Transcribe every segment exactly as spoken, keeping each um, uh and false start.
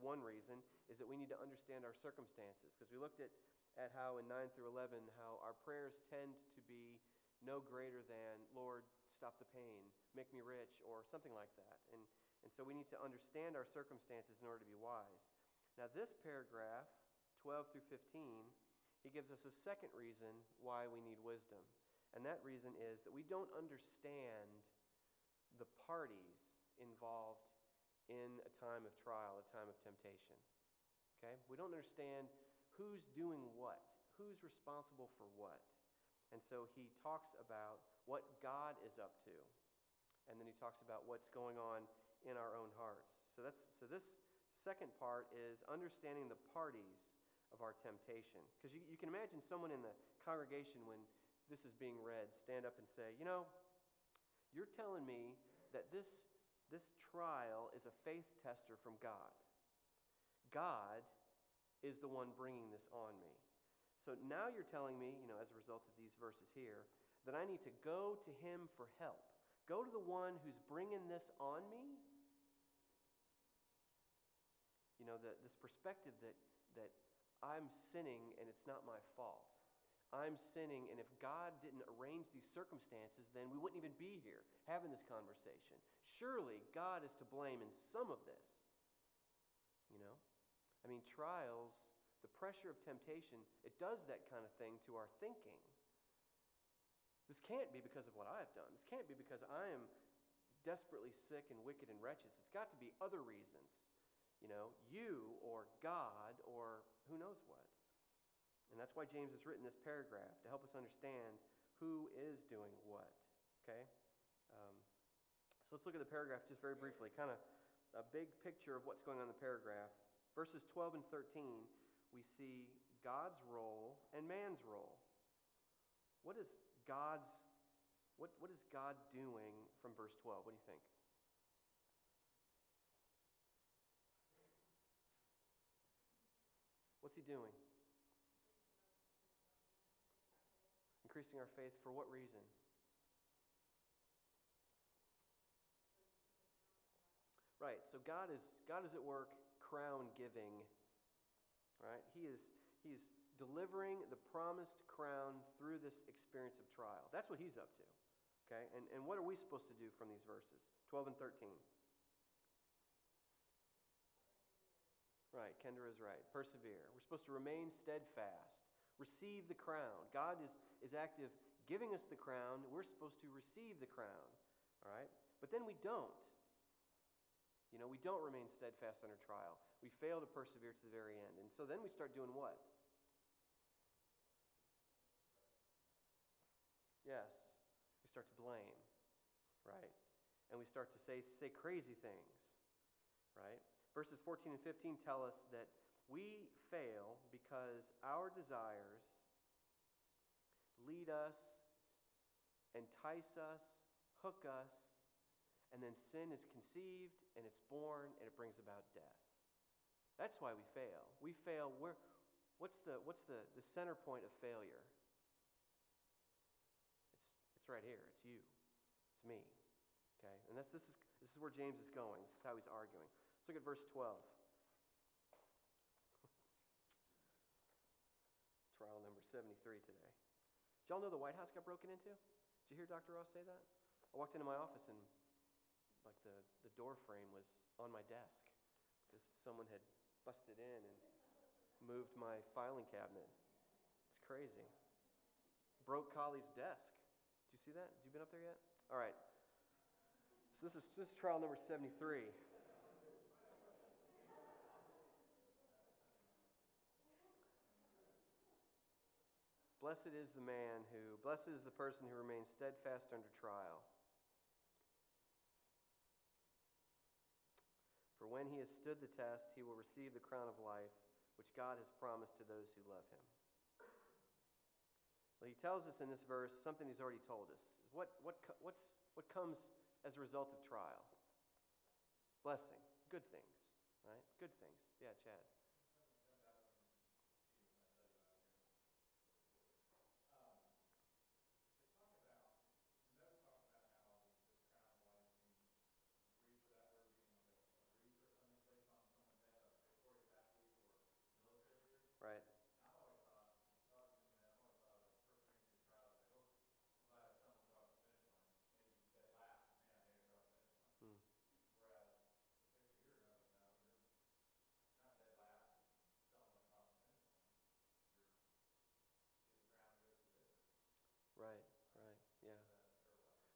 one reason, is that we need to understand our circumstances. Because we looked at, at how in nine through eleven, how our prayers tend to be no greater than, Lord, stop the pain, make me rich, or something like that. And, and so we need to understand our circumstances in order to be wise. Now this paragraph, twelve through fifteen, he gives us a second reason why we need wisdom. And that reason is that we don't understand the parties involved in a time of trial, a time of temptation. Okay? We don't understand who's doing what, who's responsible for what. And so he talks about what God is up to. And then he talks about what's going on in our own hearts. So that's so this second part is understanding the parties of our temptation. Because you, you can imagine someone in the congregation when this is being read stand up and say, you know, you're telling me that this, this trial is a faith tester from God. God is the one bringing this on me. So now you're telling me, you know, as a result of these verses here, that I need to go to him for help. Go to the one who's bringing this on me. You know, the, this perspective that, that I'm sinning and it's not my fault. I'm sinning, and if God didn't arrange these circumstances, then we wouldn't even be here having this conversation. Surely God is to blame in some of this. You know? I mean, trials, the pressure of temptation, it does that kind of thing to our thinking. This can't be because of what I've done. This can't be because I am desperately sick and wicked and wretched. It's got to be other reasons. You know, you or God or who knows what. And that's why James has written this paragraph, to help us understand who is doing what. Okay? Um, so let's look at the paragraph just very briefly, kind of a big picture of what's going on in the paragraph. Verses twelve and thirteen, we see God's role and man's role. What is God's, what, what is God doing from verse twelve? What do you think? What's he doing? Increasing our faith for what reason? Right, so God is God is at work crown giving. Right? He is he is delivering the promised crown through this experience of trial. That's what he's up to. Okay? And, and what are we supposed to do from these verses? twelve and thirteen. Right, Kendra is right. Persevere. We're supposed to remain steadfast. Receive the crown. God is, is active giving us the crown. We're supposed to receive the crown. All right? But then we don't. You know, we don't remain steadfast under trial. We fail to persevere to the very end. And so then we start doing what? Yes. We start to blame. Right? And we start to say, say crazy things. Right? Verses fourteen and fifteen tell us that we fail because our desires lead us, entice us, hook us, and then sin is conceived and it's born and it brings about death. That's why we fail. We fail. Where? What's the what's the, the center point of failure? It's it's right here. It's you. It's me. Okay? And that's this is this is where James is going. This is how he's arguing. Let's look at verse twelve. Trial number seventy-three today. Did y'all know the White House got broken into? Did you hear Doctor Ross say that? I walked into my office and like the, the door frame was on my desk because someone had busted in and moved my filing cabinet. It's crazy. Broke Colley's desk. Did you see that? Have you been up there yet? All right. So this is this is trial number seventy-three. Blessed is the man who, blessed is the person who remains steadfast under trial. For when he has stood the test, he will receive the crown of life, which God has promised to those who love him. Well, he tells us in this verse something he's already told us. What, what, what's, what comes as a result of trial? Blessing. Good things, right? Good things. Yeah, Chad.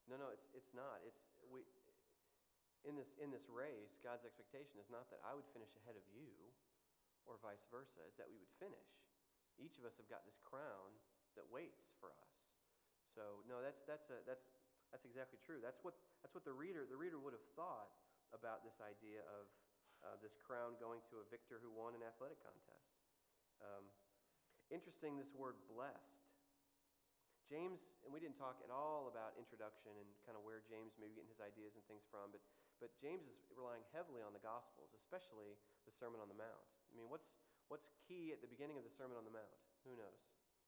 No, no, it's it's not. It's we in this in this race, God's expectation is not that I would finish ahead of you or vice versa. It's that we would finish. Each of us have got this crown that waits for us. So no, that's that's a, that's that's exactly true. That's what that's what the reader the reader would have thought about this idea of uh, this crown going to a victor who won an athletic contest. Um, interesting, this word blessed. James, and we didn't talk at all about introduction and kind of where James may be getting his ideas and things from, but but James is relying heavily on the Gospels, especially the Sermon on the Mount. I mean, what's what's key at the beginning of the Sermon on the Mount? Who knows?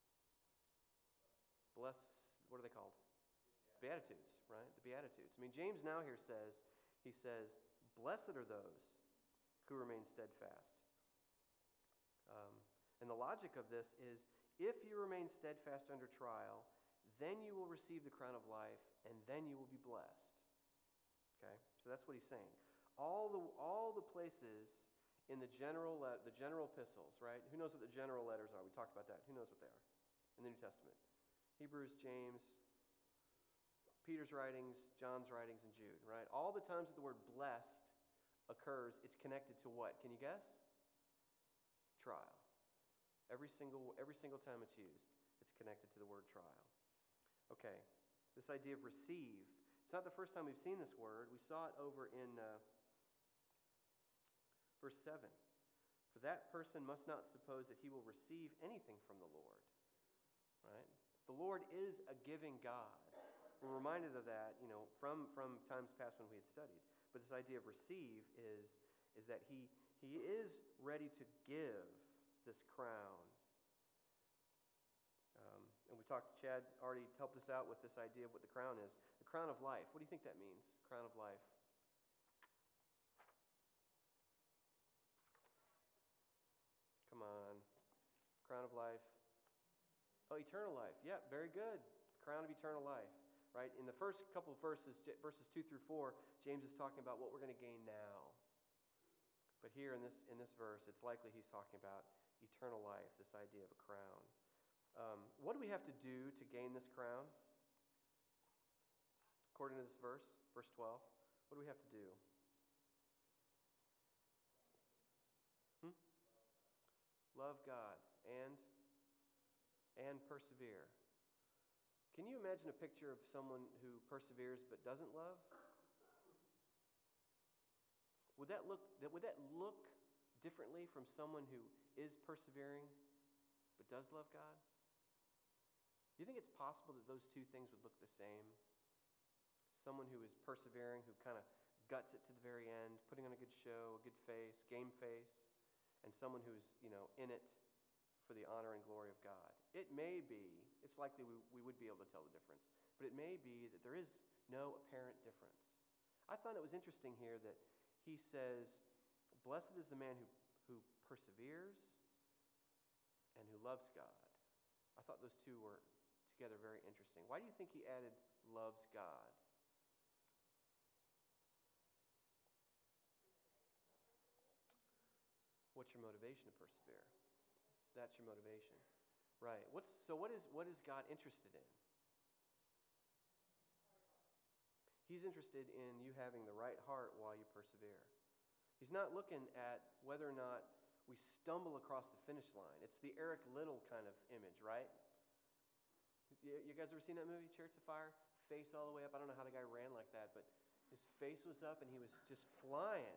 Bless, what are they called? Beatitudes, right? The Beatitudes. I mean, James now here says, he says, blessed are those who remain steadfast. Um, and the logic of this is, if you remain steadfast under trial, then you will receive the crown of life, and then you will be blessed. Okay? So that's what he's saying. All the all the places in the general le- the general epistles, right? Who knows what the general letters are? We talked about that. Who knows what they are in the New Testament? Hebrews, James, Peter's writings, John's writings, and Jude, right? All the times that the word blessed occurs, it's connected to what? Can you guess? Trial. Every single every single time it's used, it's connected to the word trial. Okay, this idea of receive. It's not the first time we've seen this word. We saw it over in uh, verse seven. For that person must not suppose that he will receive anything from the Lord. Right? The Lord is a giving God. We're reminded of that, you know, from, from times past when we had studied. But this idea of receive is, is that he, he is ready to give this crown. Um, and we talked, Chad already helped us out with this idea of what the crown is. The crown of life. What do you think that means? Crown of life. Come on. Crown of life. Oh, eternal life. Yeah, very good. Crown of eternal life. Right? In the first couple of verses, verses two through four, James is talking about what we're going to gain now. But here in this in this verse, it's likely he's talking about eternal life, this idea of a crown. Um, what do we have to do to gain this crown? According to this verse, verse twelve, what do we have to do? Hmm? Love God and and persevere. Can you imagine a picture of someone who perseveres but doesn't love? Would that look would that look differently from someone who is persevering but does love God? Do you think it's possible that those two things would look the same? Someone who is persevering, who kind of guts it to the very end, putting on a good show, a good face, game face, and someone who's, you know, in it for the honor and glory of God. It may be, it's likely we, we would be able to tell the difference, but it may be that there is no apparent difference. I thought it was interesting here that he says, blessed is the man who, who perseveres and who loves God. I thought those two were together very interesting. Why do you think he added loves God? What's your motivation to persevere? That's your motivation. Right. What's so what is what is God interested in? He's interested in you having the right heart while you persevere. He's not looking at whether or not we stumble across the finish line. It's the Eric Liddell kind of image, right? You, you guys ever seen that movie, Chariots of Fire? Face all the way up. I don't know how the guy ran like that, but his face was up and he was just flying.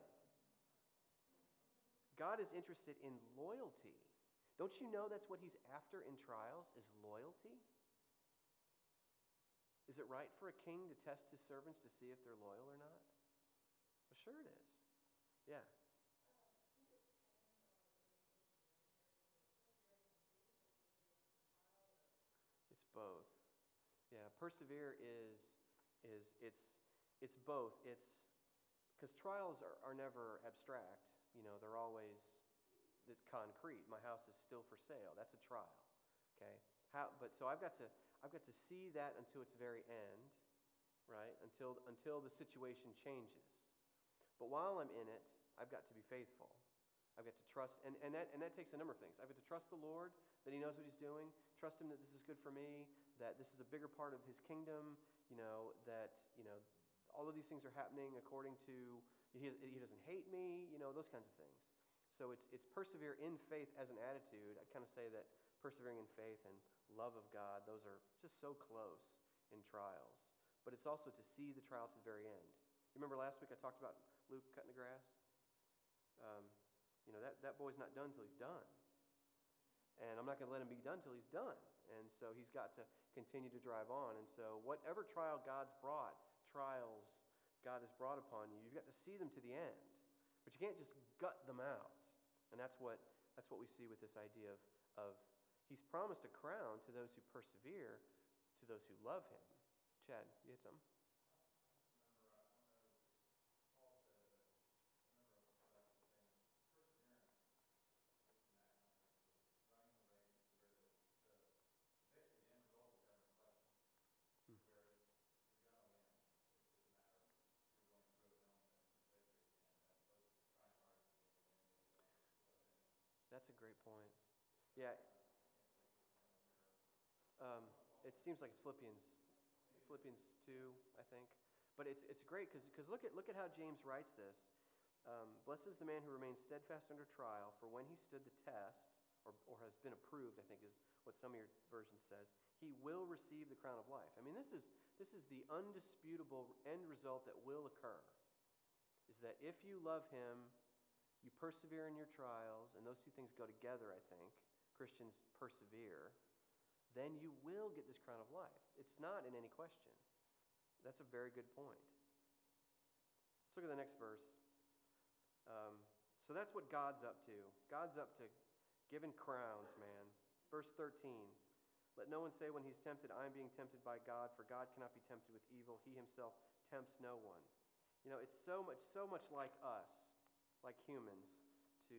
God is interested in loyalty. Don't you know that's what he's after in trials, is loyalty? Is it right for a king to test his servants to see if they're loyal or not? Well, sure it is. Yeah. It's both. Yeah, persevere is is it's it's both. It's because trials are, are never abstract. You know, they're always it's concrete. My house is still for sale. That's a trial. Okay? How but so I've got to I've got to see that until its very end, right? Until until the situation changes. But while I'm in it, I've got to be faithful. I've got to trust, and, and, that, and that takes a number of things. I've got to trust the Lord, that he knows what he's doing, trust him that this is good for me, that this is a bigger part of his kingdom. you know, that, you know, all of these things are happening according to, he, he doesn't hate me, you know, those kinds of things. So it's it's persevere in faith as an attitude. I kind of say that persevering in faith and love of God, those are just so close in trials. But it's also to see the trial to the very end. You remember last week I talked about Luke cutting the grass? Um, you know, that, that boy's not done till he's done. And I'm not going to let him be done till he's done. And so he's got to continue to drive on. And so whatever trial God's brought, trials God has brought upon you, you've got to see them to the end. But you can't just gut them out. And that's what that's what we see with this idea of, of he's promised a crown to those who persevere, to those who love him. Chad, you had something? That's a great point. Yeah. Um, it seems like it's Philippians, Philippians two, I think. But it's it's great because because look at look at how James writes this. Um, Blessed is the man who remains steadfast under trial, for when he stood the test, or or has been approved, I think is what some of your version says, he will receive the crown of life. I mean, this is this is the undisputable end result that will occur. Is that if you love him, you persevere in your trials, and those two things go together, I think. Christians persevere. Then you will get this crown of life. It's not in any question. That's a very good point. Let's look at the next verse. Um, so that's what God's up to. God's up to giving crowns, man. Verse thirteen. Let no one say when he's tempted, I am being tempted by God, for God cannot be tempted with evil. He himself tempts no one. You know, it's so much, so much like us, like humans, to,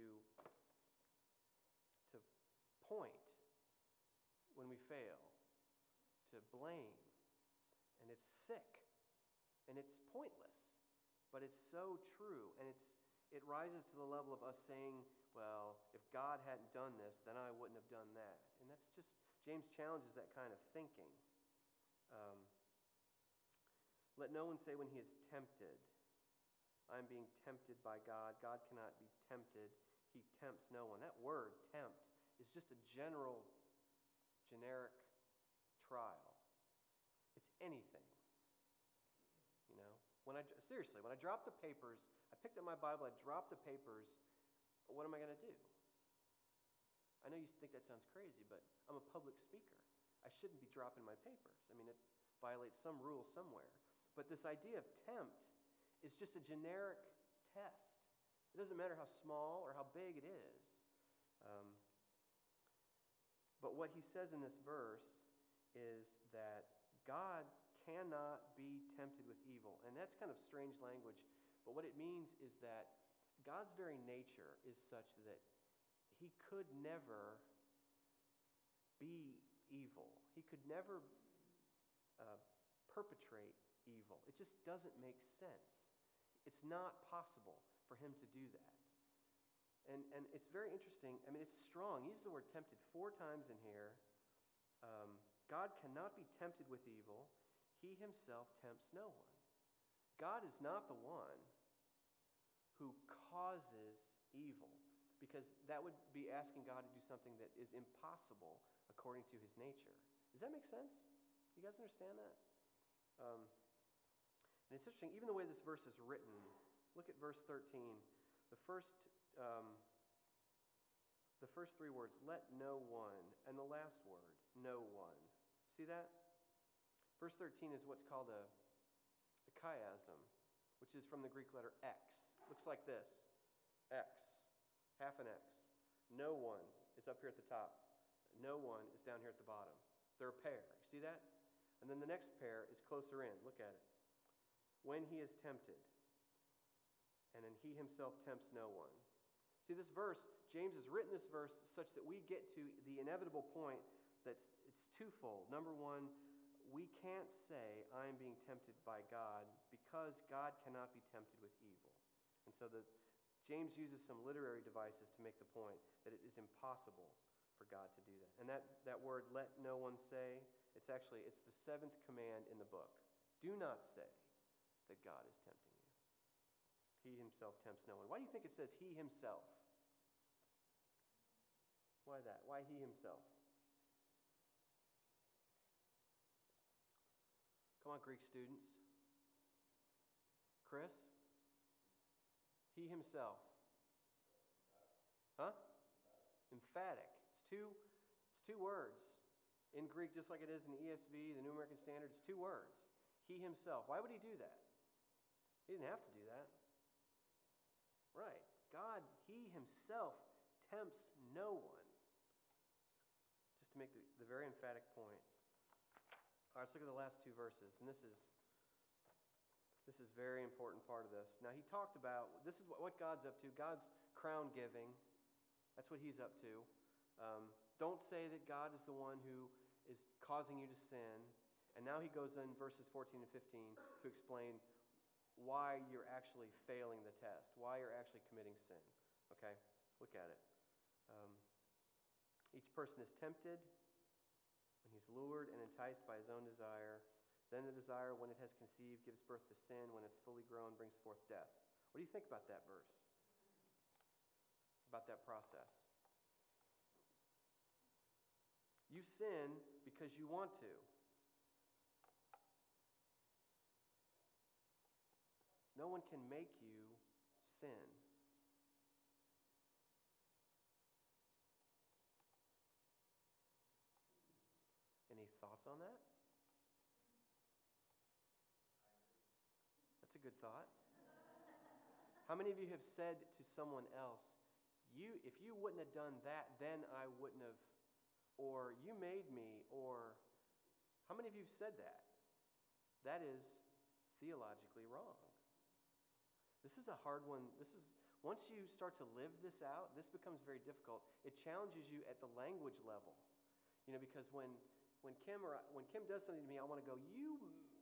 to point when we fail, to blame. And it's sick, and it's pointless, but it's so true, and it's it rises to the level of us saying, well, if God hadn't done this, then I wouldn't have done that. And that's just, James challenges that kind of thinking. Um, Let no one say when he is tempted, I'm being tempted by God. God cannot be tempted. He tempts no one. That word, tempt, is just a general, generic trial. It's anything. You know? When I, seriously, when I drop the papers, I picked up my Bible, I dropped the papers, what am I going to do? I know you think that sounds crazy, but I'm a public speaker. I shouldn't be dropping my papers. I mean, it violates some rule somewhere. But this idea of tempt is just a generic test. It doesn't matter how small or how big it is. Um, but what he says in this verse is that God cannot be tempted with evil. And that's kind of strange language. But what it means is that God's very nature is such that he could never be evil. He could never uh, perpetrate evil. It just doesn't make sense. It's not possible for him to do that. And and it's very interesting. I mean, it's strong. He uses the word tempted four times in here. Um, God cannot be tempted with evil. He himself tempts no one. God is not the one who causes evil, because that would be asking God to do something that is impossible according to his nature. Does that make sense? You guys understand that? Um, and it's interesting, even the way this verse is written. Look at verse thirteen. The first, um, the first three words, let no one, and the last word, no one. See that? Verse thirteen is what's called a, a chiasm, which is from the Greek letter X. Looks like this. X. Half an X. No one is up here at the top. No one is down here at the bottom. They're a pair. You see that? And then the next pair is closer in. Look at it. When he is tempted. And then he himself tempts no one. See, this verse, James has written this verse such that we get to the inevitable point that's it's twofold. Number one, we can't say, I am being tempted by God, because God cannot be tempted with evil. And so the, James uses some literary devices to make the point that it is impossible for God to do that. And that, that word, let no one say, it's actually, it's the seventh command in the book. Do not say that God is tempting you. He himself tempts no one. Why do you think it says he himself? Why that? Why he himself? Come on, Greek students. Chris? He himself. Huh? Emphatic. It's two, it's two words. In Greek, just like it is in the E S V, the New American Standard, it's two words. He himself. Why would he do that? He didn't have to do that. Right. God, he himself tempts no one. Just to make the, the very emphatic point. All right, let's look at the last two verses. And this is this is a very important part of this. Now, he talked about, this is what, what God's up to. God's crown giving. That's what he's up to. Um, don't say that God is the one who is causing you to sin. And now he goes in verses fourteen and fifteen to explain why you're actually failing the test, why you're actually committing sin. Okay? Look at it. Um, each person is tempted when he's lured and enticed by his own desire. Then the desire, when it has conceived, gives birth to sin. When it's fully grown, brings forth death. What do you think about that verse? About that process? You sin because you want to. No one can make you sin. Any thoughts on that? That's a good thought. How many of you have said to someone else, "You, if you wouldn't have done that, then I wouldn't have," or "You made me," or how many of you have said that? That is theologically wrong. This is a hard one. This is once you start to live this out, this becomes very difficult. It challenges you at the language level. You know, because when when Kim or I, when Kim does something to me, I want to go, "You,"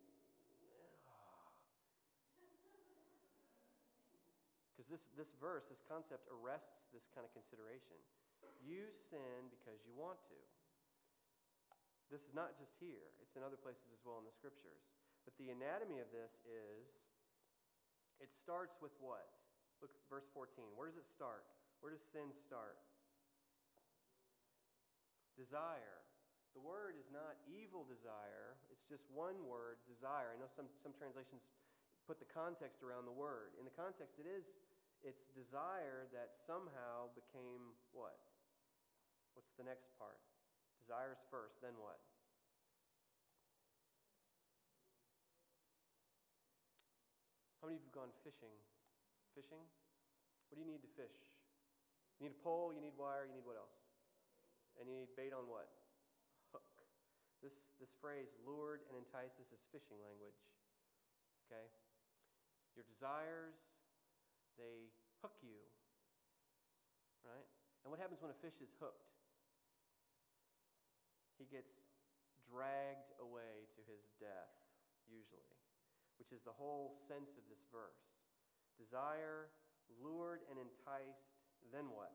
because this this verse, this concept arrests this kind of consideration. You sin because you want to. This is not just here. It's in other places as well in the scriptures. But the anatomy of this is, it starts with what? Look, verse fourteen. Where does it start? Where does sin start? Desire. The word is not evil desire. It's just one word, desire. I know some, some translations put the context around the word. In the context, it is, it's desire that somehow became what? What's the next part? Desires first, then what? How many of you have gone fishing? Fishing? What do you need to fish? You need a pole, you need wire, you need what else? And you need bait on what? Hook. This this phrase, lured and enticed, this is fishing language. Okay? Your desires, they hook you. Right? And what happens when a fish is hooked? He gets dragged away to his death, usually, which is the whole sense of this verse. Desire, lured and enticed, then what?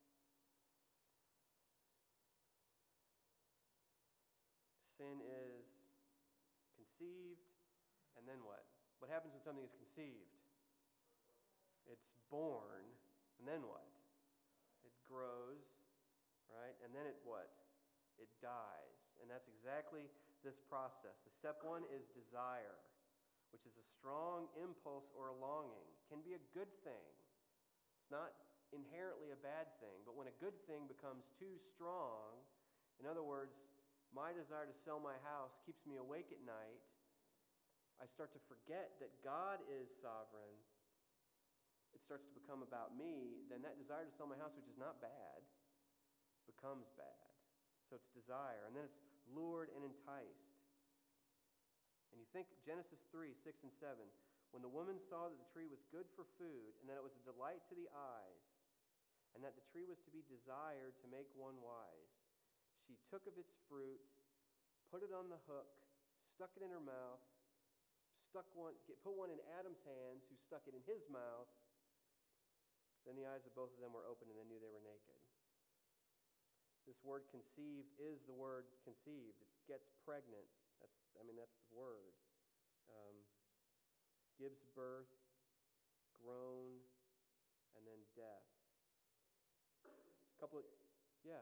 Sin is conceived, and then what? What happens when something is conceived? It's born, and then what? It grows, right? And then it what? It dies. And that's exactly this process. The step one is desire, which is a strong impulse or a longing. It can be a good thing. It's not inherently a bad thing, but when a good thing becomes too strong, in other words, my desire to sell my house keeps me awake at night, I start to forget that God is sovereign, it starts to become about me, then that desire to sell my house, which is not bad, becomes bad. So it's desire. And then it's lured and enticed. And you think Genesis three, six, and seven. When the woman saw that the tree was good for food, and that it was a delight to the eyes, and that the tree was to be desired to make one wise, she took of its fruit, put it on the hook, stuck it in her mouth, stuck one, get, put one in Adam's hands, who stuck it in his mouth. Then the eyes of both of them were opened, and they knew they were naked. This word conceived is the word conceived. It gets pregnant. That's, I mean, that's the word. um, gives birth, groan, and then death. A couple of, yeah.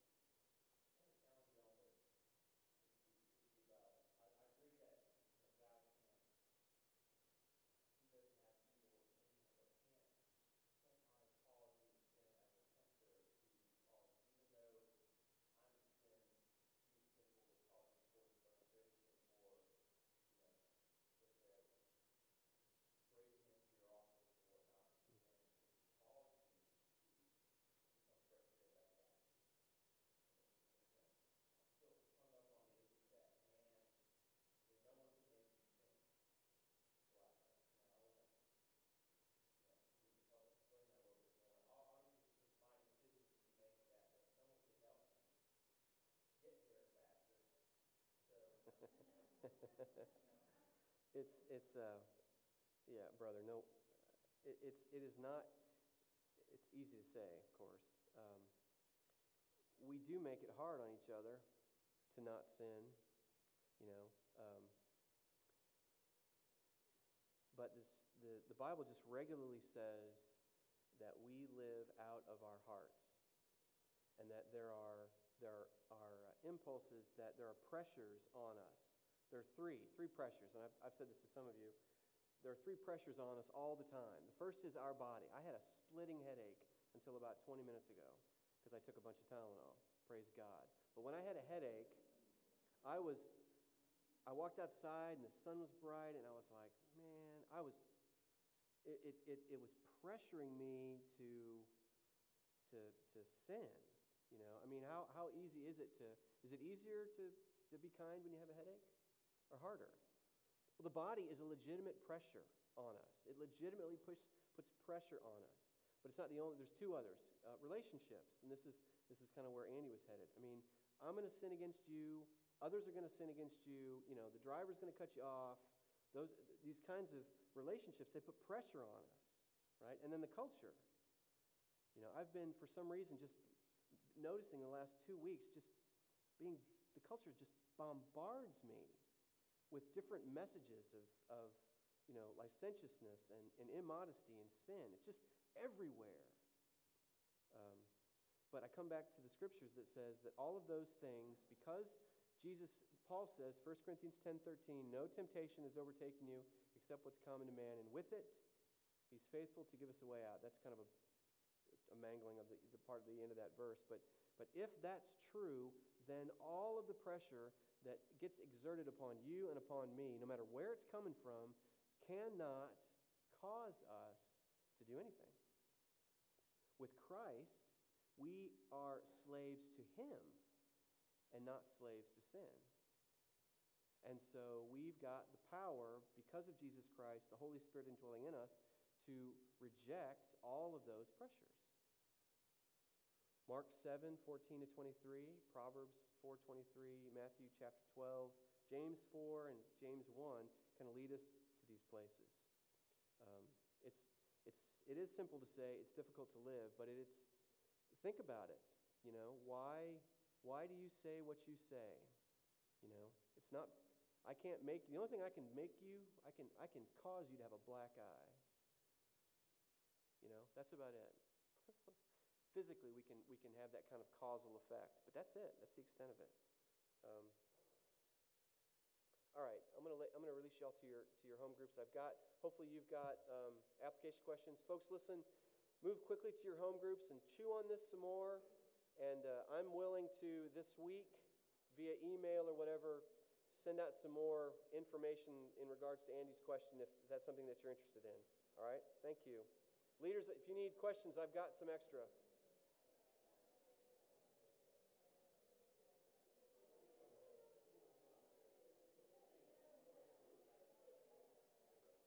it's it's uh yeah, brother. No, it, it's it is not. It's easy to say, of course. Um, we do make it hard on each other to not sin, you know. Um, but this, the the Bible just regularly says that we live out of our hearts, and that there are there are uh, impulses, that there are pressures on us. There are three, three pressures, and I've, I've said this to some of you. There are three pressures on us all the time. The first is our body. I had a splitting headache until about twenty minutes ago because I took a bunch of Tylenol. Praise God. But when I had a headache, I was, I walked outside and the sun was bright, and I was like, man, I was, it it it, it was pressuring me to to to sin. You know, I mean, how how easy is it to? Is it easier to to be kind when you have a headache, or harder? Well, the body is a legitimate pressure on us. It legitimately push, puts pressure on us. But it's not the only, there's two others. Uh, relationships, and this is this is kind of where Andy was headed. I mean, I'm going to sin against you. Others are going to sin against you. You know, the driver's going to cut you off. Those, these kinds of relationships, they put pressure on us, right? And then the culture. You know, I've been, for some reason, just noticing the last two weeks, just being, the culture just bombards me with different messages of, of you know, licentiousness and, and immodesty and sin. It's just everywhere. Um, but I come back to the scriptures that says that all of those things, because Jesus, Paul says, First Corinthians ten thirteen, no temptation has overtaken you except what's common to man, and with it, he's faithful to give us a way out. That's kind of a, a mangling of the, the part of the end of that verse. But, but if that's true, then all of the pressure that gets exerted upon you and upon me, no matter where it's coming from, cannot cause us to do anything. With Christ, we are slaves to Him and not slaves to sin. And so we've got the power, because of Jesus Christ, the Holy Spirit indwelling in us, to reject all of those pressures. Mark seven, fourteen to twenty-three, Proverbs four twenty-three, Matthew chapter twelve, James four, and James one kind of lead us to these places. Um, it's it's it is simple to say, it's difficult to live, but it, it's think about it. You know, why why do you say what you say? You know, it's not. I can't make. The only thing I can make you, I can I can cause you to have a black eye. You know, that's about it. Physically, we can we can have that kind of causal effect, but that's it. That's the extent of it. Um, all right, I'm gonna let, I'm gonna release y'all to your to your home groups. I've got. Hopefully, you've got um, application questions, folks. Listen, move quickly to your home groups and chew on this some more. And uh, I'm willing to this week, via email or whatever, send out some more information in regards to Andy's question if that's something that you're interested in. All right, thank you, leaders. If you need questions, I've got some extra.